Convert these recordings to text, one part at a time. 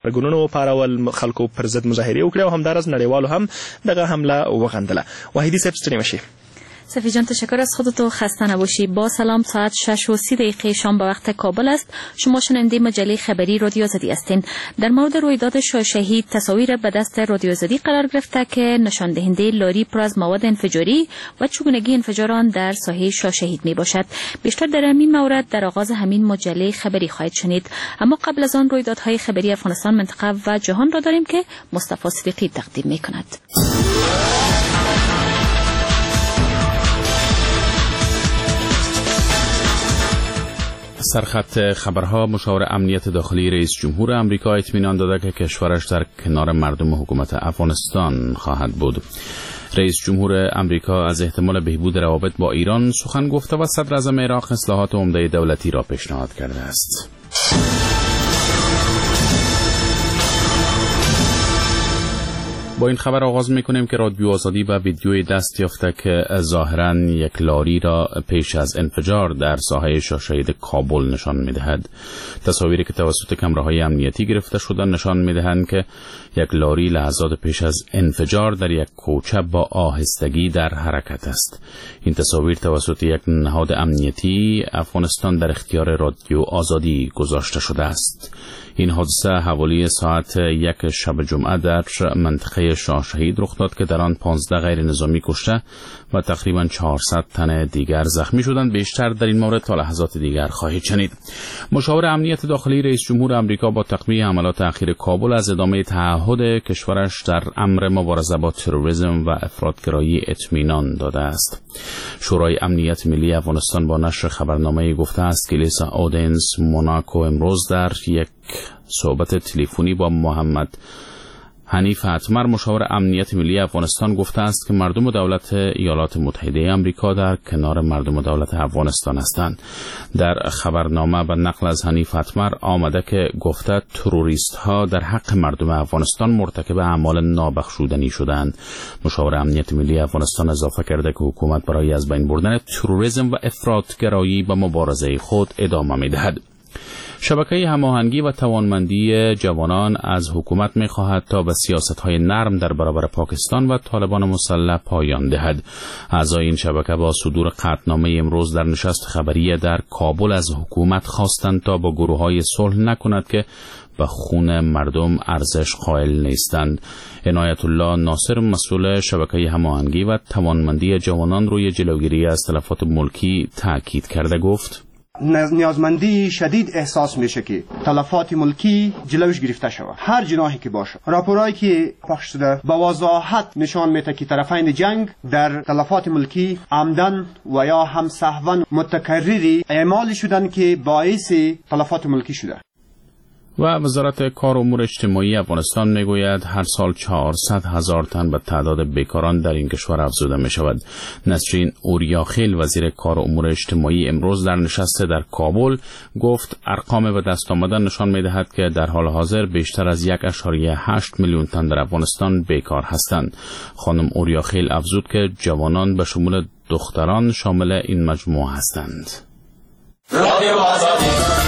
ګونونو پارول خلکو پر ضد مظاهره وکړه او همدارس نړیوالو هم دغه حمله وغندله. وحیدی صاحب ستړي مشي. صفی جان تشکر از خودت و خسته نباشی. با سلام، ساعت 6:30 شام به وقت کابل است. شما شنونده مجله خبری رادیو آزادی هستین. در مورد رویداد شاه شهید تصاویر به دست رادیو آزادی قرار گرفته که نشان دهنده لاری پر از مواد انفجاری و چگونگی انفجار آن در ساحه شاه شهید می باشد. بیشتر در همین مورد در آغاز همین مجله خبری خواهید شنید. اما قبل از آن رویدادهای خبری افغانستان، منطقه و جهان را داریم که مصطفی صدیقی تقدیم می کند. سرخط خبرها: مشاور امنیت داخلی رئیس جمهور آمریکا اطمینان داده که کشورش در کنار مردم حکومت افغانستان خواهد بود. رئیس جمهور آمریکا از احتمال بهبود روابط با ایران سخن گفته و صدر اعظم عراق اصلاحات عمده دولتی را پیشنهاد کرده است. با این خبر آغاز می‌کنیم که رادیو آزادی به ویدیوی دست یافته که ظاهراً یک لاری را پیش از انفجار در ساحه شاه شهید کابل نشان می‌دهد. تصاویری که توسط کامراهای امنیتی گرفته شده نشان می‌دهند که یک لاری لحظات پیش از انفجار در یک کوچه با آهستگی در حرکت است. این تصاویر توسط یک نهاد امنیتی افغانستان در اختیار رادیو آزادی گذاشته شده است. این حادثه حوالی ساعت 1 شب جمعه در منطقه شاه شهید رخ داد که در آن 15 غیر نظامی کشته و تقریباً 400 تن دیگر زخمی شدند. بیشتر در این مورد تا لحظات دیگر خواهید شنید. مشاور امنیت داخلی رئیس جمهور آمریکا با تقویت حملات اخیر کابل از ادامه تعهد کشورش در امر مبارزه با تروریسم و افراطگرایی اطمینان داده است. شورای امنیت ملی افغانستان با نشر خبرنامه‌ای گفته است که لیسا اودینز موناکو امروز در یک صحبت تلفنی با محمد حنیف اتمر مشاور امنیت ملی افغانستان گفته است که مردم و دولت ایالات متحده آمریکا در کنار مردم و دولت افغانستان هستند. در خبرنامه به نقل از حنیف اتمر آمده که گفته تروریست ها در حق مردم افغانستان مرتکب اعمال نابخشودنی شدند. مشاور امنیت ملی افغانستان اضافه کرده که حکومت برای از بین بردن تروریسم و افراطگرایی به مبارزه خود ادامه می‌دهد. شبکه هماهنگی و توانمندی جوانان از حکومت می‌خواهد تا به سیاست‌های نرم در برابر پاکستان و طالبان مسلح پایان دهد. اعضای این شبکه با صدور قطعنامه امروز در نشست خبری در کابل از حکومت خواستند تا با گروه‌های صلح نکند که به خون مردم ارزش قائل نیستند. عنایت الله ناصر مسئول شبکه هماهنگی و توانمندی جوانان روی جلوگیری از تلفات ملکی تاکید کرده گفت: نیازمندی شدید احساس میشه که تلفات ملکی جلوش گرفته شود، هر جناحی که باشه. راپورایی که پخش شده با وضاحت نشان میده که طرفین جنگ در تلفات ملکی عمدن و یا هم سهوا متکرری اعمال شدن که باعث تلفات ملکی شده. و وزارت کار و امور اجتماعی افغانستان میگوید هر سال 400,000 تن به تعداد بیکاران در این کشور افزوده می شود. نسرین اوریاخیل وزیر کار و امور اجتماعی امروز در نشست در کابل گفت ارقام به دست آمده نشان می دهد که در حال حاضر بیشتر از 1.8 میلیون تن در افغانستان بیکار هستند. خانم اوریاخیل افزود که جوانان به شمول دختران شامل این مجموعه هستند. رادیو آزادی.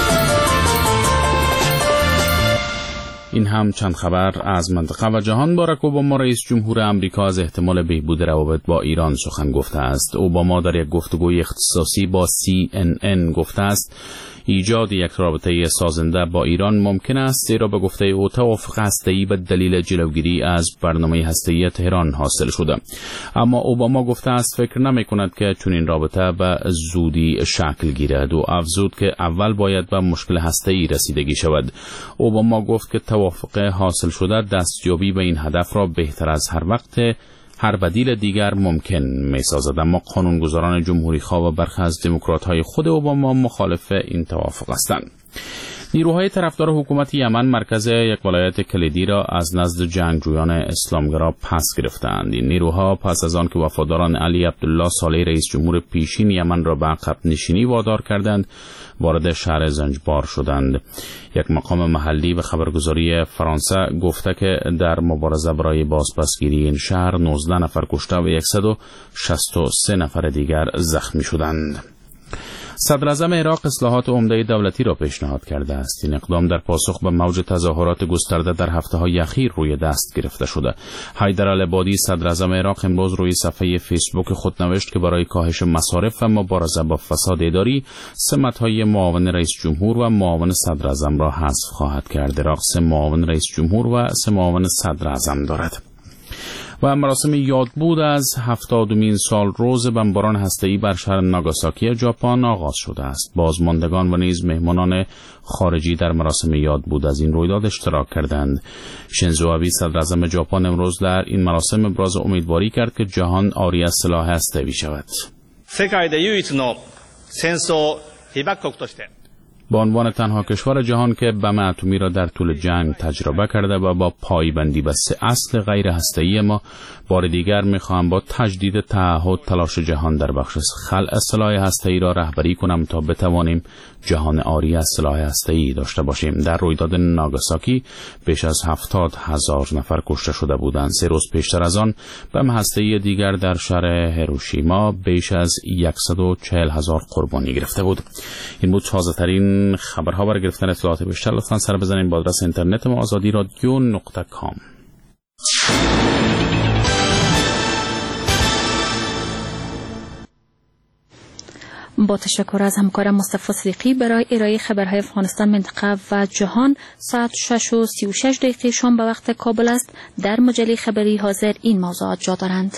این هم چند خبر از منطقه و جهان. باراک اوباما رئیس جمهور آمریکا از احتمال بهبود روابط با ایران سخن گفته است. اوباما در یک گفتگوی اختصاصی با CNN گفته است ایجاد یک رابطه سازنده با ایران ممکن است، زیرا به گفته او توافق هسته‌ای به دلیل جلوگیری از برنامه هسته‌ای تهران حاصل شده. اما اوباما گفته است فکر نمی‌کند که چنین رابطه به زودی شکل گیرد و افزود که اول باید به مشکل هسته‌ای رسیدگی شود. اوباما گفت که توافق حاصل شده دستیابی به این هدف را بهتر از هر وقت هر بدیل دیگر ممکن می‌سازد. اما قانونگذاران جمهوری خواه و برخی از دموکرات‌های خود اوباما مخالف این توافق هستند. نیروهای طرفدار حکومت یمن مرکز یک ولایت کلیدی را از نزد جنگجویان اسلامگرا پس گرفتند. این نیروها پس از آن که وفاداران علی عبدالله صالح رئیس جمهور پیشین یمن را به عقب نشینی وادار کردند، وارد شهر زنجبار شدند. یک مقام محلی به خبرگزاری فرانسه گفته که در مبارزه برای بازپسگیری این شهر 19 نفر کشته و 163 نفر دیگر زخمی شدند. صدر اعظم عراق اصلاحات عمده دولتی را پیشنهاد کرده است. این اقدام در پاسخ به موج تظاهرات گسترده در هفته‌های اخیر روی دست گرفته شده. حیدر العبادی صدر اعظم عراق امروز روی صفحه فیسبوک خود نوشت که برای کاهش مصارف و مبارزه با فساد اداری سمت‌های معاون رئیس جمهور و معاون صدر اعظم را حذف خواهد کرد. عراق 3 معاون رئیس جمهور و 3 معاون صدر اعظم دارد. و مراسم یادبود از 70مین سال روز بمباران هسته‌ای بر شهر ناگاساکی ژاپن آغاز شده است. بازماندگان و نیز مهمانان خارجی در مراسم یادبود از این رویداد اشتراک کردند. شینزو آبه صدر اعظم ژاپن امروز در این مراسم ابراز امیدواری کرد که جهان عاری از سلاح هسته‌ای شود. به عنوان تنها کشور جهان که بم اتمی را در طول جنگ تجربه کرده و با پایبندی به 3 اصل غیر هسته‌ای ما، بار دیگر می‌خواهم با تجدید تعهد تلاش جهان در بخش خلع سلاح هسته‌ای را رهبری کنم تا بتوانیم جهان عاری از سلاح هسته‌ای داشته باشیم. در رویداد ناگاساکی بیش از 70,000 نفر کشته شده بودند. 3 روز پیشتر از آن بم هسته‌ای دیگر در شهر هیروشیما بیش از 140,000 قربانی گرفته بود. این بود تازه‌ترین خبرها. برای گرفتن اطلاعات بیشتر لطفاً سر بزنید به آدرس اینترنت ما azadi.com. با تشکر از همکارم مصطفی صدیقی برای ارائه خبرهای افغانستان، منطقه و جهان. ساعت 6:36 شام به وقت کابل است. در مجله خبری حاضر این موضوعات جا دارند.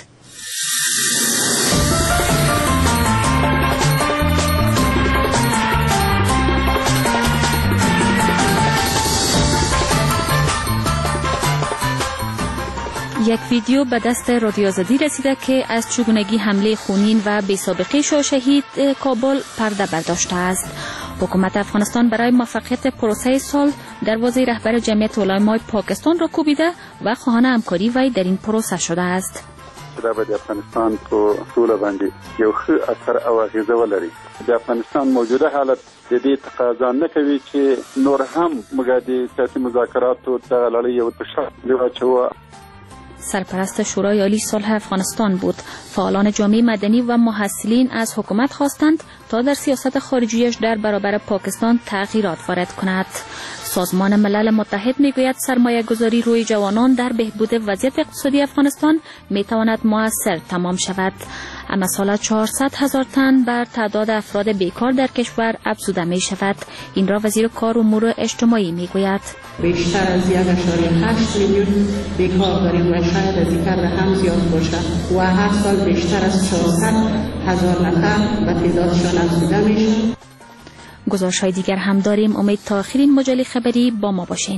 یک ویدیو به دست رادیو آزادی رسیده که از چگونگی حمله خونین و بی‌سابقه شاه شهید کابل پرده برداشته است. حکومت افغانستان برای موفقیت پروسه سال دروازه رهبر جمعیت علمای پاکستان را کوبیده و خواهان همکاری وی در این پروسه شده است. دا به افغانستان په ټوله باندې یو ښه اثر او اغیزه ولري. د افغانستان موجوده حالت د دې تقاضا نه کوي چې نور هم موږ د سیاسي مذاکراتو د لړۍ یو تشکیل واچوو. سرپرست شورای عالی صلح افغانستان بود. فعالان جامعه مدنی و محصلین از حکومت خواستند تا در سیاست خارجیش در برابر پاکستان تغییرات وارد کند. سازمان ملل متحد میگوید سرمایه گذاری روی جوانان در بهبود وضعیت اقتصادی افغانستان میتواند مؤثر تمام شود. اما سال 400,000 تن بر تعداد افراد بیکار در کشور افزوده می شود. این را وزیر کار و امور اجتماعی میگوید. بیشتر از 1.8 میلیون بیکار داریم و شاید از این رقم زیاد باشد و هر سال بیشتر از 400,000 نفر به تعدادشان افزوده میشد. گزارش‌های دیگر هم داریم. امید تا آخرین مجله خبری با ما باشین.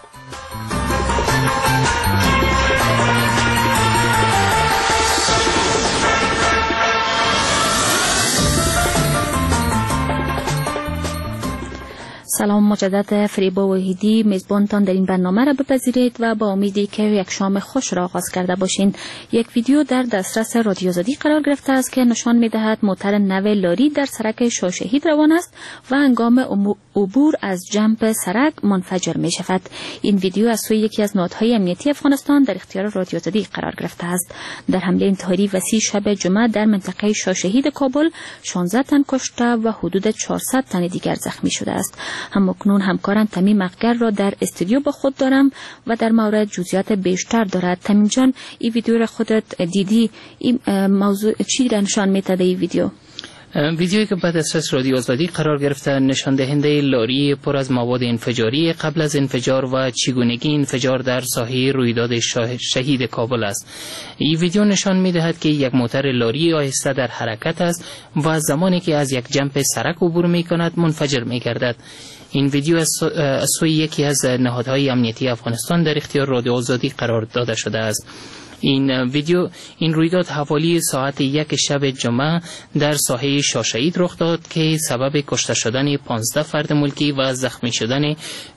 سلام مجدد، فریبا وحیدی میزبانتان در این برنامه را بپذیرید و با امیدی که یک شام خوش را آغاز کرده باشین. یک ویدیو در دسترس رادیو آزادی قرار گرفته است که نشان می‌دهد موتر نو لاری در سرک شاه شهید روان است و هنگام عبور از جنب سرک منفجر می شود. این ویدیو از سوی یکی از نهادهای امنیتی افغانستان در اختیار رادیو آزادی قرار گرفته است. در حمله انتحاری وسیع شب جمعه در منطقه شاه شهید کابل 16 تن کشته و حدود 400 تن دیگر زخمی شده است. همکنون همکارم تمیم اقگر را در استودیو با خود دارم و در مورد جزئیات بیشتر دارد. تمیم جان، این ویدیو را خودت دیدی، این موضوع چی را نشان می‌دهد این ویدیو؟ ویدیویی که بعد از رادیو آزادی قرار گرفته نشان دهنده لاری پر از مواد انفجاری قبل از انفجار و چگونگی انفجار در ساحه رویداد شهید کابل است. این ویدیو نشان می‌دهد که یک موتر لاری آهسته در حرکت است و زمانی که از یک جنب سرک عبور می‌کند منفجر می‌گردد. این ویدیو از سوی یکی از نهادهای امنیتی افغانستان در اختیار رادیو آزادی قرار داده شده است. این رویداد حوالی ساعت 1 شب جمعه در ساحه شاه شهید رخ داد که سبب کشته شدن 15 فرد ملکی و زخمی شدن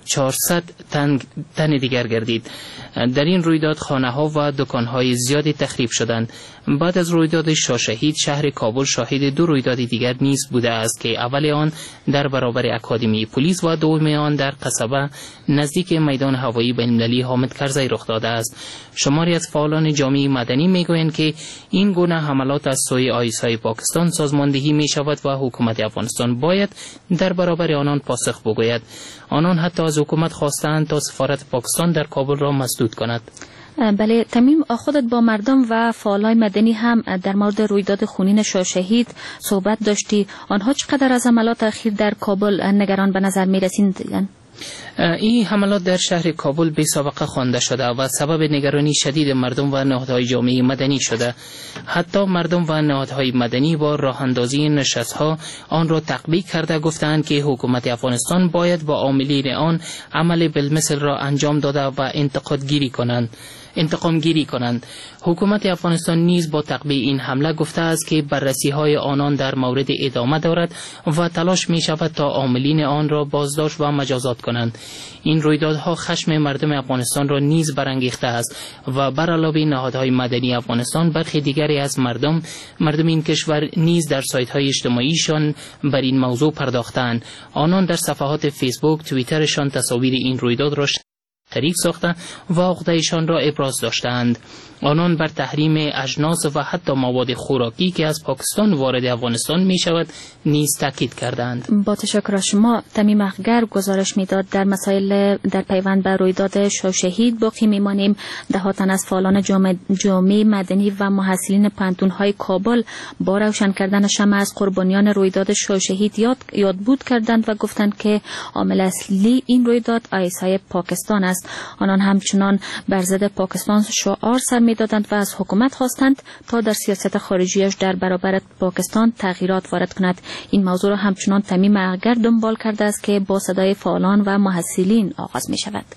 400 تن دیگر گردید. در این رویداد خانه‌ها و دکان‌های زیادی تخریب شدند. بعد از رویداد شاهشهید شهر کابل شاهد 2 رویداد دیگر نیز بوده است که اول آن در برابر اکادمی پلیس و دوم آن در قصبه نزدیک میدان هوایی بین‌المللی حامد کرزی رخ داده است. شماری از فعالان جامعه مدنی میگویند که این گونه حملات از سوی آیسای پاکستان سازماندهی می شود و حکومت افغانستان باید در برابر آنان پاسخ بگوید. آنان حتی از حکومت خواستند تا سفارت پاکستان در کابل را مسدود کند. بله تمیم، خودت با مردم و فعالای مدنی هم در مورد رویداد خونین شاهشهید صحبت داشتی. آنها چقدر از حملات اخیر در کابل نگران به نظر می رسیدند؟ این حملات در شهر کابل بی سابقه خوانده شده و سبب نگرانی شدید مردم و نهادهای جامعه مدنی شده. حتی مردم و نهادهای مدنی با راه اندازی نشست‌ها آن را تقبیح کرده گفتند که حکومت افغانستان باید با عاملین آن عمل بالمثل را انجام داده و انتقام گیری کنند. حکومت افغانستان نیز با تقبیح این حمله گفته است که بررسی‌های آنان در مورد ادامه دارد و تلاش می شود تا عاملین آن را بازداشت و مجازات کنند. این رویدادها خشم مردم افغانستان را نیز برانگیخته است و بر علاوه نهادهای مدنی افغانستان برخی دیگری از مردم این کشور نیز در سایت‌های اجتماعیشان بر این موضوع پرداختند. آنان در صفحات فیسبوک، توییترشان تصاویر این رویداد را شریک ساختند و عقده‌شان را ابراز داشتند. آنان بر تحریم اجناس و حتی مواد خوراکی که از پاکستان وارد افغانستان می شود نیز تاکید کردند. با تشکر از شما. تمیم اخگر گزارش میداد در مسائل در پیوند به رویداد شاهشهید باقی میمانیم. دهات تن از فعالان جامعه مدنی و محصلین پانتون‌های کابل با روشن کردن شمع از قربانیان رویداد شاهشهید یادبود کردند و گفتند که عامل اصلی این رویداد آیسای پاکستان است. آنان همچنان بر ضد پاکستان شعار سر می‌دادند و از حکومت خواستند تا در سیاست خارجیش در برابر پاکستان تغییرات وارد کند. این موضوع را همچنان تمیم اخگر دنبال کرده است که با صدای فعالان و محصلین آغاز می شود.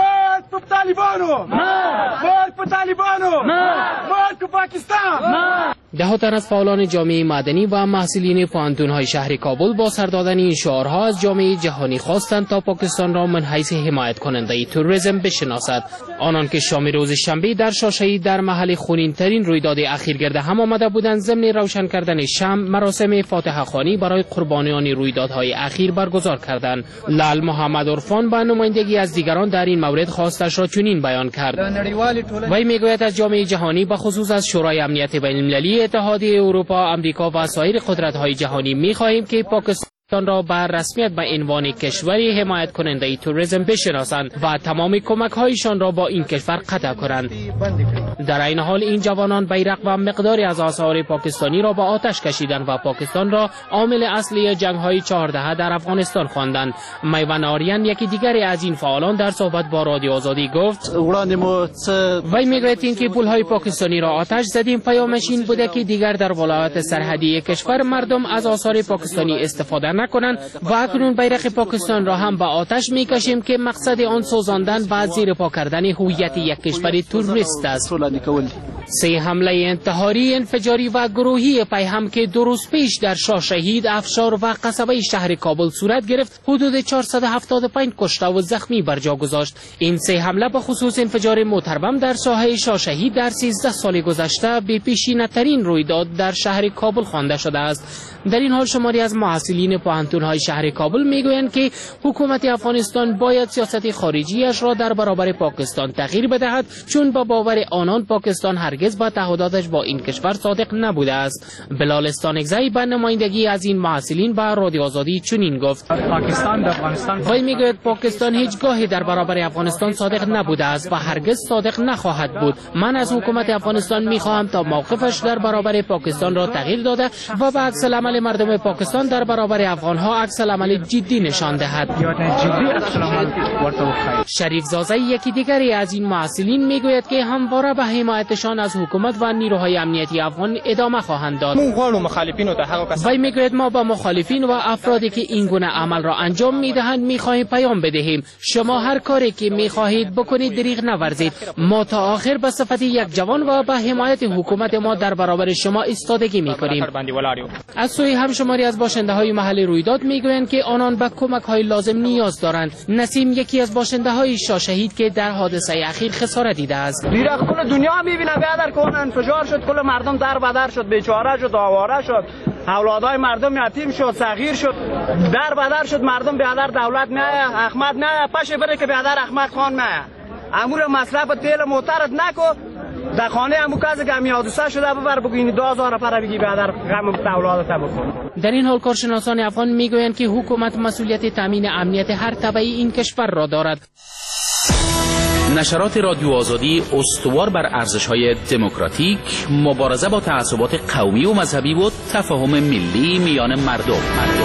دهات تن از فعالان جامعه مدنی و محصلین پانتون‌های شهر کابل با سر دادن این شعارها از جامعه جهانی خواستند تا پاکستان را من حیث حمایت کننده توریسم بشناسد. آنان که شام روز شنبه در شاهشهید در محل خونین‌ترین رویداد اخیر گرد هم آمده بودند، ضمن روشن کردن شمع مراسم فاتحه خوانی برای قربانیان رویدادهای اخیر برگزار کردند. لال محمد عرفان با نمایندگی از دیگران در این مورد خواستش را چنین بیان کرد. وی میگوید از جامعه جهانی به خصوص از شورای امنیت بین‌المللی، اتحادیه اروپا، آمریکا و سایر قدرت‌های جهانی می‌خواهیم که پاکستان را بر رسمیت به عنوان کشوری حمایت کننده توریسم بشناسند و تمام کمک‌هایشان را با این کشور قطع کنند. در این حال این جوانان بیرق و مقداری از آثار پاکستانی را با آتش کشیدند و پاکستان را عامل اصلی جنگ‌های 14 در افغانستان خواندند. میوان آریان یکی دیگری از این فعالان در صحبت با رادیو آزادی گفت وی میگوید که پول‌های پاکستانی را آتش زدیم، پیامش این بوده که دیگر در ولایات سرحدی کشور مردم از آثار پاکستانی استفاده نکنند و اکنون بیرق پاکستان را هم به آتش میکشیم که مقصد آن سوزاندن و زیر پا کردن هویت یک کشور توریست است. 3 حمله انتحاری، انفجاری و گروهی پیهم که 2 روز پیش در شاهشهید، افشار و قصبه شهر کابل صورت گرفت، حدود 475 کشته و زخمی بر جا گذاشت. این 3 حمله به خصوص انفجار محترم در ساحه شاهشهید در 13 سال گذشته به پیشینه‌ترین رویداد در شهر کابل خوانده شده است. در این حال شماری از محصلین پانتون‌های شهر کابل میگویند که حکومت افغانستان باید سیاست خارجیش را در برابر پاکستان تغییر بدهد، چون با باور آنان پاکستان هرگز با تعهداتش با این کشور صادق نبوده است. بلال استانکزی به نمایندگی از این محصلین به رادیو آزادی چنین گفت: پاکستان به افغانستان وی میگوید پاکستان هیچگاهی در برابر افغانستان صادق نبوده است و هرگز صادق نخواهد بود. من از حکومت افغانستان میخواهم تا موقفش در برابر پاکستان را تغییر داده و به عکس العمل مردم پاکستان در برابر افغانها عکس العمل جدی نشان دهد. شریف زازی یکی دیگری از این محصلین میگوید که همواره به حمایتشان طالبان از حکومت و نیروهای امنیتی افغان ادامه خواهند داد. وی میگوید ما با مخالفین و افرادی که این گونه عمل را انجام میدهند میخواهیم پیام بدهیم شما هر کاری که میخواهید بکنید دریغ نورزید. ما تا آخر به صفت یک جوان و به حمایت حکومت ما در برابر شما ایستادگی میکنیم. از سوی هم شماری از باشنده های محل رویداد میگویند که آنان به کمک های لازم نیاز دارند. نسیم یکی از باشنده های شاه شهید که در حادثه اخیر خسارت دیده است. دیره کل دنیا میبینه بیادر که انفجار شد، کل مردم در بدر شد، بیچاره شد، آواره شد، اولادای مردم یتیم شد، صغیر شد، در بدر شد. مردم بیادر دولت نه احمد نه پشه بره که بیادر احمد خان نه امور مصرف تیل موترت نکو در خانه همو کسی که همی حادثه شده ببر بگوینی 2000 پر بگی بیادر غم اولادت بکن. در این حال کارشناسان افغان میگویند که حکومت مسئولیت تامین امنیت هر تبعی این کشور را دارد. نشرات رادیو آزادی استوار بر ارزش‌های دموکراتیک، مبارزه با تعصبات قومی و مذهبی و تفاهم ملی میان مردم.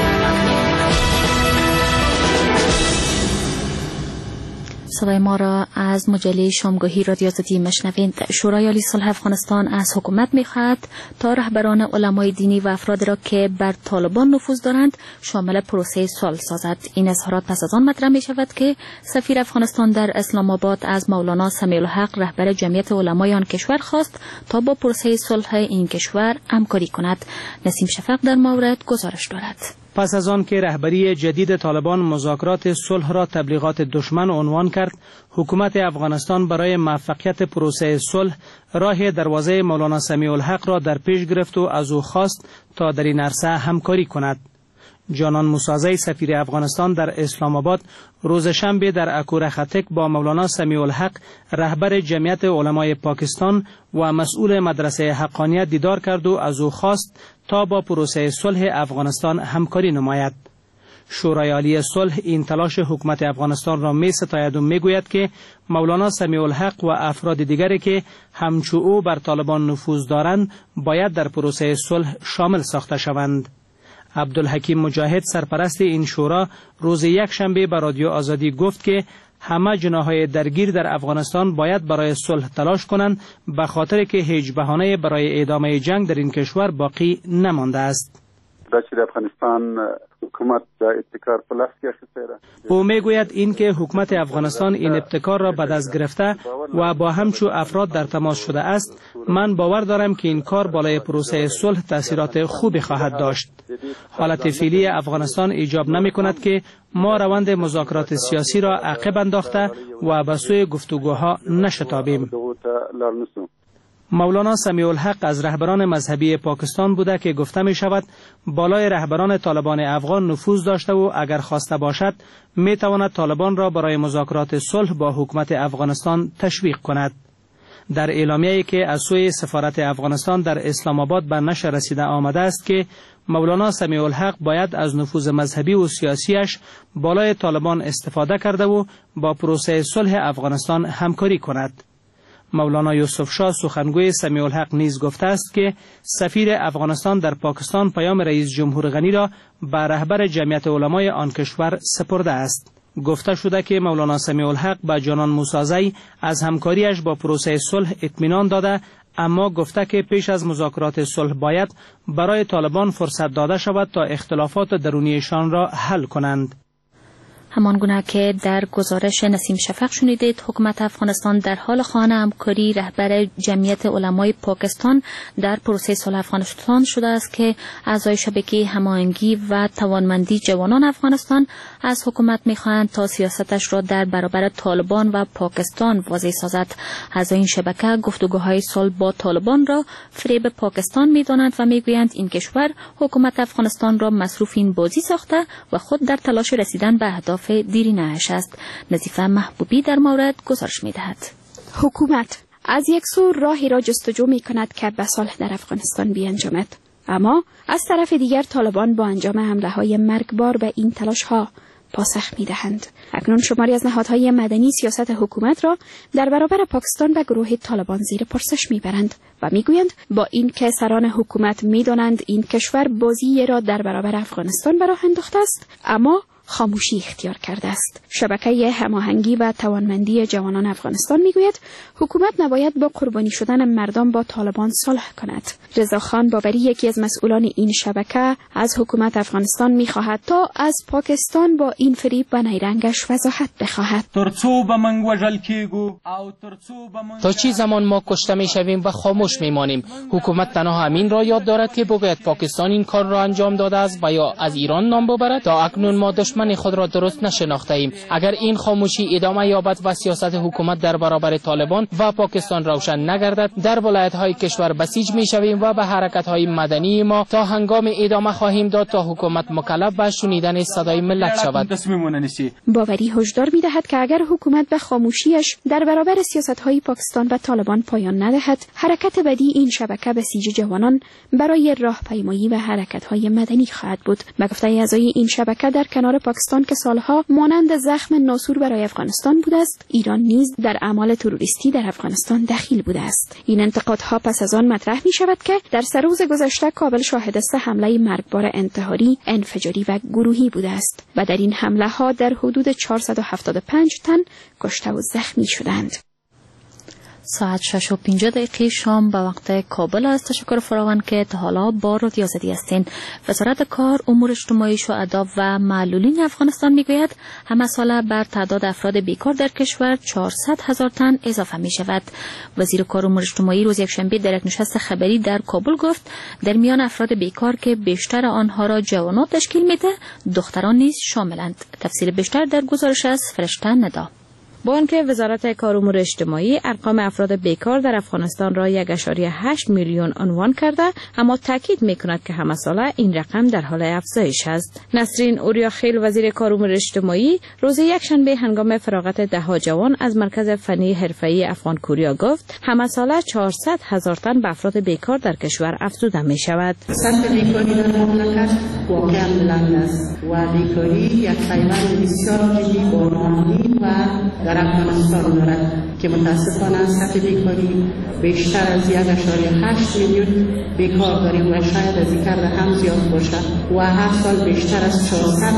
صدای ما را از مجله شامگاهی رادیو آزادی مشنوید. شورای عالی صلح افغانستان از حکومت می‌خواهد تا رهبران علمای دینی و افراد را که بر طالبان نفوذ دارند شامل پروسه صلح سازد. این اظهارات پس از آن مطرح می‌شود که سفیر افغانستان در اسلام آباد از مولانا سمیع الحق رهبر جمعیت علمای آن کشور خواست تا با پروسه صلح این کشور همکاری کند. نسیم شفق در مورد گزارش دارد. پس از آن که رهبری جدید طالبان مذاکرات صلح را تبلیغات دشمن عنوان کرد، حکومت افغانستان برای موفقیت پروسه صلح راه دروازه مولانا سمیع الحق را در پیش گرفت و از او خواست تا در این عرصه همکاری کند. جانان موسازی سفیر افغانستان در اسلام آباد روز شنبه در اکور خطک با مولانا سمیع الحق رهبر جمعیت علمای پاکستان و مسئول مدرسه حقانیت دیدار کرد و از او خواست تا با پروسه صلح افغانستان همکاری نماید. شورای عالی صلح این تلاش حکومت افغانستان را می ستاید و می گوید که مولانا سمیع الحق و افراد دیگری که همچو او بر طالبان نفوذ دارند باید در پروسه صلح شامل ساخته شوند. عبدالحکیم مجاهد سرپرست این شورا روز یکشنبه به رادیو آزادی گفت که همه جناح‌های درگیر در افغانستان باید برای صلح تلاش کنند به خاطر که هیچ بهانه‌ای برای ادامه جنگ در این کشور باقی نمانده است. در افغانستان حکومت در ابتکار پلاس اخیسته. او میگوید این که حکومت افغانستان این ابتکار را به دست گرفته و با همچو افراد در تماس شده است، من باور دارم که این کار بالای پروسه صلح تاثیرات خوبی خواهد داشت. حالت فعلی افغانستان ایجاب نمی کند که ما روند مذاکرات سیاسی را عقب انداخته و به سوی گفتگوها نشتابیم. مولانا سمیع الحق از رهبران مذهبی پاکستان بوده که گفته می شود بالای رهبران طالبان افغان نفوذ داشته و اگر خواسته باشد می تواند طالبان را برای مذاکرات صلح با حکومت افغانستان تشویق کند. در اعلامیه‌ای که از سوی سفارت افغانستان در اسلام آباد به نشر رسیده آمده است که مولانا سمیع الحق باید از نفوذ مذهبی و سیاسیش بالای طالبان استفاده کرده و با پروسه صلح افغانستان همکاری کند. مولانا یوسف شاه سخنگوی سمیع الحق نیز گفته است که سفیر افغانستان در پاکستان پیام رئیس جمهور غنی را به رهبر جمعیت علمای آن کشور سپرده است. گفته شده که مولانا سمیع الحق به جانان موسازی از همکاریش با پروسه صلح اطمینان داده، اما گفته که پیش از مذاکرات صلح باید برای طالبان فرصت داده شود تا اختلافات درونیشان را حل کنند. همان گونه که در گزارش نسیم شفق شنیدید، حکومت افغانستان در حال خواهان همکاری رهبر جمعیت علمای پاکستان در پروسه صلح افغانستان شده است که اعضای شبکه هماهنگی و توانمندی جوانان افغانستان از حکومت می‌خواهند تا سیاستش را در برابر طالبان و پاکستان واضح سازد. اعضای این شبکه گفتگوهای صلح با طالبان را فریب پاکستان می‌دانند و می‌گویند این کشور حکومت افغانستان را مصروف این بازی ساخته و خود در تلاش رسیدن به اهداف دیرینه‌اش است. نظیفه محبوبی در مورد گزارش می‌دهد. حکومت از یک سو راهی را جستجو می‌کند که به صلح در افغانستان بیانجامد، اما از طرف دیگر طالبان با انجام حمله‌های مرگبار به این تلاش‌ها پاسخ می‌دهند. اکنون شماری از نهادهای مدنی سیاست حکومت را در برابر پاکستان و گروه طالبان زیر پرسش می‌برند و می‌گویند با این که سران حکومت می‌دانند این کشور بازی را در برابر افغانستان به راه انداخته است، اما خاموشی اختیار کرده است. شبکه هماهنگی و توانمندی جوانان افغانستان میگوید حکومت نباید با قربانی شدن مردم با طالبان صلح کند. رضاخان باوری، یکی از مسئولان این شبکه، از حکومت افغانستان میخواهد تا از پاکستان با این فریب و نیرنگش وضاحت بخواهد. تا چی زمان ما کشته میشویم و خاموش میمانیم؟ حکومت تنها همین را یاد دارد که بگوید پاکستان این کار را انجام داده است و یا از ایران نام ببرد. تا اکنون ما دشمن خود را درست نشناخته ایم. اگر این خاموشی ادامه یابد و سیاست حکومت در برابر طالبان و پاکستان روشن نگردد، در ولایت‌های کشور بسیج میشویم و به حرکت‌های مدنی ما تا هنگام ادامه خواهیم داد تا حکومت مکلف به شنیدن صدای ملت شود. باوری هشدار می‌دهد که اگر حکومت به خاموشیش در برابر سیاست‌های پاکستان و طالبان پایان ندهد، حرکت بعدی این شبکه بسیج جوانان برای راهپیمایی و حرکت‌های مدنی خواهد بود. به گفته اعضای این شبکه، در کنار پاکستان که سالها مانند زخم ناسور برای افغانستان بوده است، ایران نیز در اعمال تروریستی در افغانستان دخیل بوده است. این انتقادها پس از آن مطرح می شود که در 3 روز گذشته کابل شاهد است حمله مرگبار انتحاری، انفجاری و گروهی بوده است و در این حمله ها در حدود 475 تن کشته و زخمی شدند. ساعت 6:50 شام به وقت کابل است. تشکر فراوان که تا حالا با رادیو آزادی هستین. وزارت کار، امور اجتماعی، شهدا و معلولین افغانستان میگوید همه ساله بر تعداد افراد بیکار در کشور 400,000 تن اضافه می شود. وزیر کار، امور اجتماعی روز یکشنبه در یک نشست خبری در کابل گفت در میان افراد بیکار که بیشتر آنها را جوانان تشکیل میده، دختران نیز شاملند. تفصیل بیشتر در گزارش از فرشته ندا. با آنکه وزارت کار، امور اجتماعی ارقام افراد بیکار در افغانستان را 1.8 میلیون عنوان کرده، اما تاکید میکند که همه ساله این رقم در حال افزایش است. نسرین اوریاخیل، وزیر کار، امور اجتماعی، روز یکشنبه هنگام فراغت 10 جوان از مرکز فنی حرفه‌ای افغان کوریا گفت همه ساله 400,000 تن به افراد بیکار در کشور افزوده می شود. سطح بیکاری در مملکت واقعا بلند است و بیکاری یک پیوند بسیار جدی با ناامنی و در افغانستان دارد که متاسفانه سطح بیکاری بیشتر از 1.8 میلیون بیکار داریم و شاید از این کرده هم زیاد باشد و هر سال بیشتر از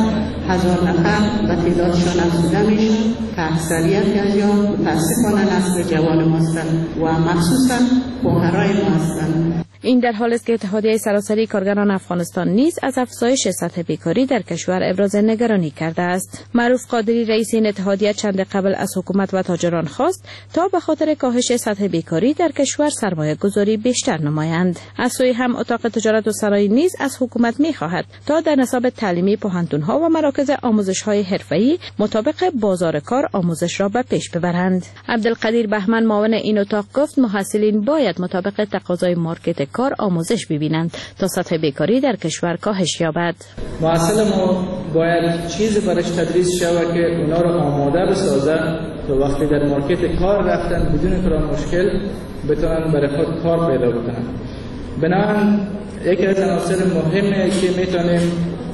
400,000 نفر به تعدادشان افزوده میشن که اکثریت از آنها متاسفانه نسل جوان ما هستند و مخصوصا خواهرای ما هستند. این در حالی است که اتحادیه سراسری کارگران افغانستان نیز از افزایش سطح بیکاری در کشور ابراز نگرانی کرده است. معروف قادری، رئیس این اتحادیه، چند قبل از حکومت و تاجران خواست تا به خاطر کاهش سطح بیکاری در کشور سرمایه گذاری بیشتر نمایند. از سوی هم اتاق تجارت و صنایع نیز از حکومت می‌خواهد تا در نصاب تعلیمی پوهنتون‌ها و مراکز آموزش‌های حرفه‌ای مطابق بازار کار آموزش را به پیش ببرند. عبدالقدیر بهمن، معاون این اتاق، گفت محصلین باید مطابق تقاضای مارکت کار آموزش ببینند تا سطح بیکاری در کشور کاهش یابد. محصل ما باید چیزی برش تدریس شود که اونا رو آماده بسازه تا وقتی در مارکت کار رفتن بدون کار مشکل بتونن برای خود کار پیدا بکنن. بنابراین یکی از عناصر مهمه که میتونیم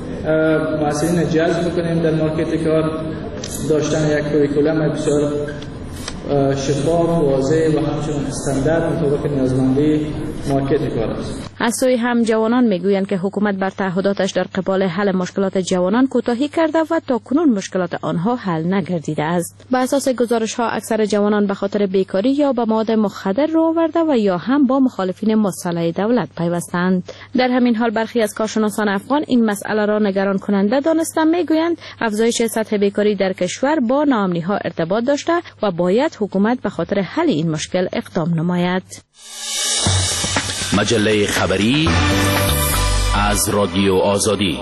محصلین جذب بکنیم در مارکت کار داشتن یک کوریکولم بسیار شفاف، واضح و همچنین استاندارد مطابق نیازمندی مارکت کار است. از سوی هم جوانان میگویند که حکومت بر تعهداتش در قبال حل مشکلات جوانان کوتاهی کرده و تاکنون مشکلات آنها حل نگردیده است. بر اساس گزارش ها اکثر جوانان به خاطر بیکاری یا به مواد مخدر رو آورده و یا هم با مخالفین مسلح دولت پیوستند. در همین حال برخی از کارشناسان افغان این مسئله را نگران کننده دانستند. میگویند افزایش سطح بیکاری در کشور با ناامنی ها ارتباط داشته و باید حکومت به خاطر حل این مشکل اقدام نماید. مجله خبری از رادیو آزادی.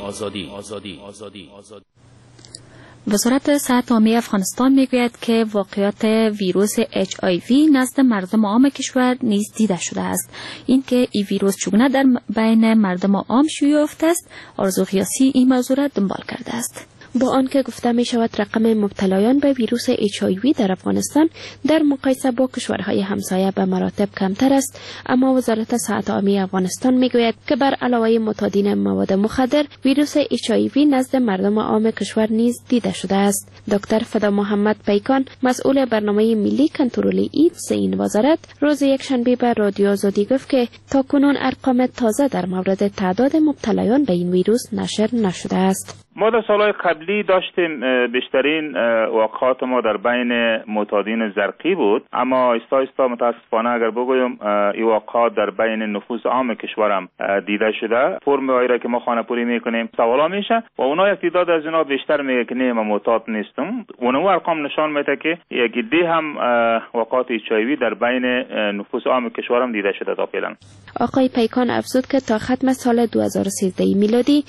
وزارت صحت عامه افغانستان میگوید که واقعیات ویروس HIV نزد مردم عام کشور نیز دیده شده است. این که این ویروس چگونه در بین مردم عام شیوع یافته است، آرزو قیاسی این موضوع را دنبال کرده است. با آنکه گفته می شود رقم مبتلایان به ویروس HIV در افغانستان در مقایسه با کشورهای همسایه به مراتب کمتر است، اما وزارت صحت عامه افغانستان می گوید که بر علاوه معتادین مواد مخدر، ویروس HIV نزد مردم عام کشور نیز دیده شده است. دکتر فدا محمد پیکان، مسئول برنامه ملی کنترل ایدز این وزارت، روز یکشنبه به رادیو آزادی گفت که تاکنون ارقام تازه در مورد تعداد مبتلایان به این ویروس نشر نشده است. ما در سالهای قبلی داشتیم بیشترین واقعات ما در بین معتادین زرقی بود، اما آهسته متاسفانه اگر بگویم این واقعات در بین نفوس عام کشورم دیده شده. فرم را که ما خانه‌پوری میکنیم سوالا میشه و اونا یک تعداد از اینا بیشتر میگه که نه ما معتاد نیستم. اونم ارقام نشان میده که یک عده هم واقعات HIV در بین نفوس عام کشورم دیده شده تا فعلا. آقای پیکان افزود که تا ختم سال 2013 میلادی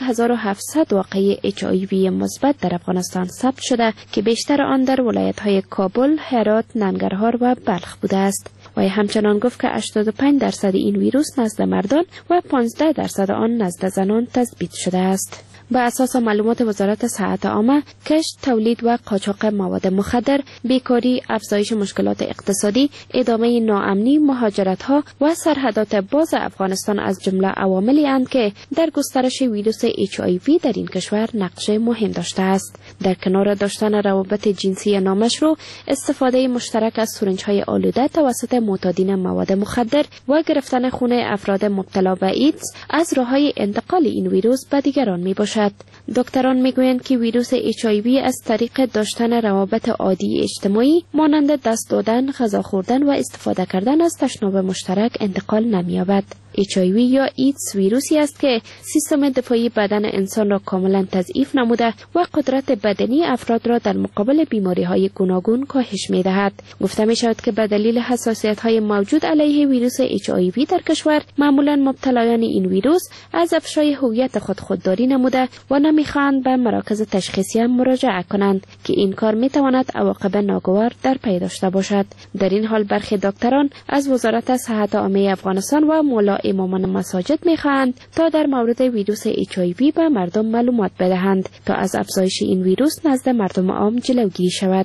1700 واقعه HIV مثبت در افغانستان ثبت شده که بیشتر آن در ولایت‌های کابل، هرات، ننگرهار و بلخ بوده است. و همچنان گفت که 85% این ویروس نزد مردان و 15% آن نزد زنان تثبیت شده است. بر اساس معلومات وزارت صحت عامه، کشت، تولید و قاچاق مواد مخدر، بیکاری، افزایش مشکلات اقتصادی، ادامه ناامنی، مهاجرت‌ها و سرحدات باز افغانستان از جمله عواملی اند که در گسترش ویروس HIV در این کشور نقش مهم داشته است. در کنار داشتن روابط جنسی نامشروع، استفاده مشترک از سرنج‌های آلوده توسط معتادین مواد مخدر و گرفتن خون افراد مبتلا به ایدز از راه‌های انتقال این ویروس به دیگران میباشد. دکتران میگویند که ویروس HIV از طریق داشتن روابط عادی اجتماعی مانند دست دادن، غذا خوردن و استفاده کردن از تشناب مشترک انتقال نمی‌یابد. HIV یا ایدز ویروسی است که سیستم دفاعی بدن انسان را کاملا تضعیف نموده و قدرت بدنی افراد را در مقابل بیماری‌های گوناگون کاهش می‌دهد. گفته می‌شود که به دلیل حساسیت‌های موجود علیه ویروس HIV در کشور، معمولاً مبتلایان این ویروس از افشای هویت خود خودداری نموده و نمی‌خواهند به مراکز تشخیصی مراجعه کنند که این کار می‌تواند عواقب ناگوار در پی داشته باشد. در این حال برخی دکتران از وزارت صحت عامه افغانستان و مولا امامان مساجد می‌خواهند تا در مورد ویروس HIV به مردم معلومات بدهند تا از افزایش این ویروس نزد مردم عام جلوگیری شود.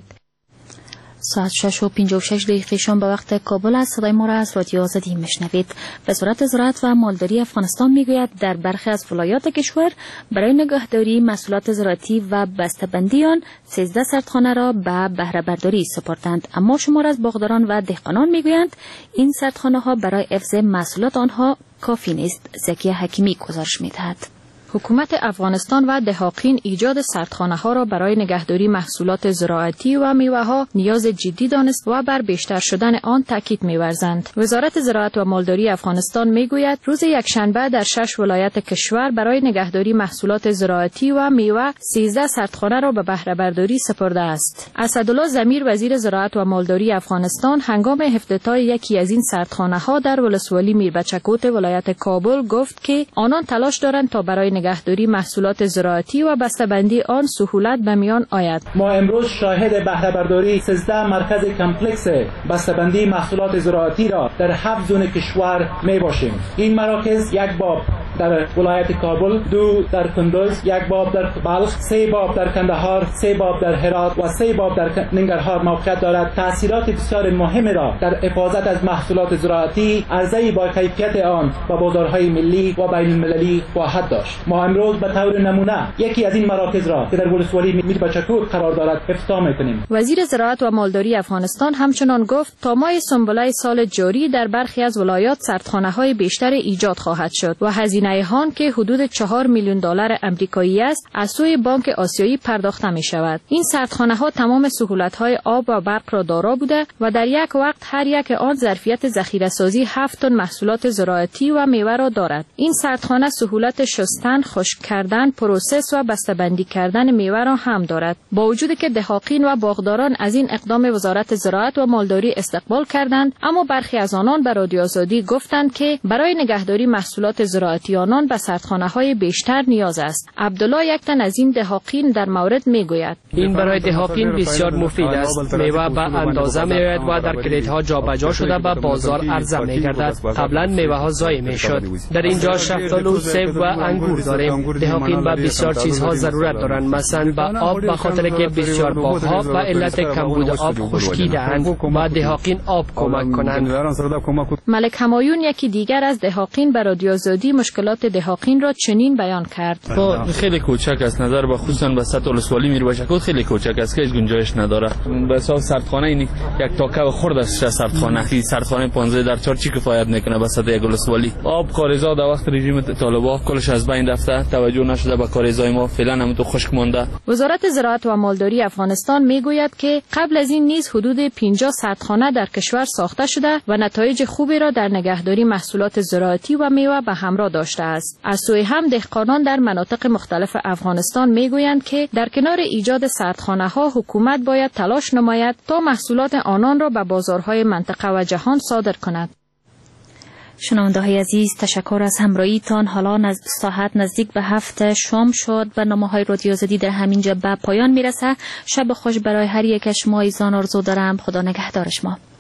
ساعت 6:56 شام به وقت کابل است. صدای ما را از رادیو آزادی میشنوید. وزارت زراعت و مالداری افغانستان میگوید در برخی از ولایات کشور برای نگهداری محصولات زراعتی و بسته‌بندی آن 13 سردخانه را به بهره برداری سپردند، اما شمار از باغداران و دهقانان میگویند این سردخانه ها برای حفظ محصولات آنها کافی نیست. زکیه حکیمی گزارش میدهد. حکومت افغانستان و دهاقین ایجاد سردخانه ها را برای نگهداری محصولات زراعتی و میوه ها نیاز جدی دانست و بر بیشتر شدن آن تاکید می‌ورزند. وزارت زراعت و مالداری افغانستان میگوید روز یکشنبه در 6 ولایت کشور برای نگهداری محصولات زراعتی و میوه 13 سردخانه را به بهره برداری سپرده است. اسدالله ضمیر وزیر زراعت و مالداری افغانستان هنگام افتتاح یکی از این سردخانه ها در ولسوالی میربچکوت ولایت کابل گفت که آنان تلاش دارند تا برای نگهداری محصولات زراعتی و بسته‌بندی آن سهولت به میان آید. ما امروز شاهد بهره برداری 13 مرکز کمپلکس بسته‌بندی محصولات زراعتی را در 7 زون کشور می باشیم. این مراکز یک باب در ولایت کابل، 2 در کندوز، 1 باب در بلخ، 3 باب در کندهار، 3 باب در هرات و 3 باب در ننگرهار موقعیت دارد. تأثیرات بسیار مهمی را در حفاظت از محصولات زراعتی، عرضه با کیفیت آن و بازارهای ملی و بین المللی خواهد داشت. ما امروز به طور نمونه یکی از این مراکز را که در ولسوالی میربچکوت قرار دارد افتتاح می‌کنیم. وزیر زراعت و مالداری افغانستان همچنان گفت تا ماه سنبله سال جاری در برخی از ولایات سردخانه‌های بیشتر ایجاد خواهد شد و هزینه آن که حدود 4 میلیون دلار آمریکایی است از سوی بانک آسیایی پرداخته می شود. این سردخانه‌ها تمام سهولت‌های آب و برق را دارا بوده و در یک وقت هر یک آن ظرفیت ذخیره‌سازی 7 تن محصولات زراعتی و میوه را دارد. این سردخانه سهولت شستن، خشک کردن، پروسس و بسته‌بندی کردن میوه را هم دارد. با وجودی که دهاقین و باغداران از این اقدام وزارت زراعت و مالداری استقبال کردند، اما برخی از آنان به رادیو آزادی گفتند که برای نگهداری محصولات زراعتی آنان به سردخانه‌های بیشتر نیاز است. عبدالله یک تن از این دهاقین در مورد میگوید این برای دهاقین بسیار مفید است. میوه به اندازه میآید و در کلیدها جابجا شده به بازار عرضه می‌گردد. قبلا میوه ها ضایع می‌شد. در اینجا شفتالو، سیب و انگور داریم. دهاقین به بسیار چیزها ضرورت دارند، مثلا به آب، به خاطر که بسیار باغ‌ها به علت کمبود آب خشکیده‌اند و دهاقین آب کمک کنند. ملک همایون یکی دیگر از دهاقین به رادیو آزادی مشکلات مشکلات دهاقین را چنین بیان کرد: خیلی کوچک است، نظر به خصوصا به سطح ولسوالی میره باشه که خیلی کوچک است که هیچ گنجایش نداره. به حساب سردخانه این یک تاکه خرد است. سردخانه این سردخانه 15 در 4 چی کفایت میکنه به سطح یک ولسوالی. آب کاریزا در وقت رژیم طالبان کلش از بین رفته، توجه نشده به کاریزای ما، فعلا هم تو خشک مانده. وزارت زراعت و مالداری افغانستان میگوید که قبل از این نیز حدود 50 سردخانه در کشور ساخته شده و نتایج خوبی را در نگهداری محصولات زراعتی و میوه به همراه داشته است. از سوی هم دهقانان در مناطق مختلف افغانستان میگویند که در کنار ایجاد سردخانه ها حکومت باید تلاش نماید تا محصولات آنان را به بازارهای منطقه و جهان صادر کند. شنونده های عزیز، تشکر از همراهیتان. حالا ساعت نزدیک به 7 شام شد. برنامه‌های رادیو آزادی در همینجا به پایان میرسه. شب خوش برای هر یک شما ایزان آرزو دارم. خدا نگهدار شما.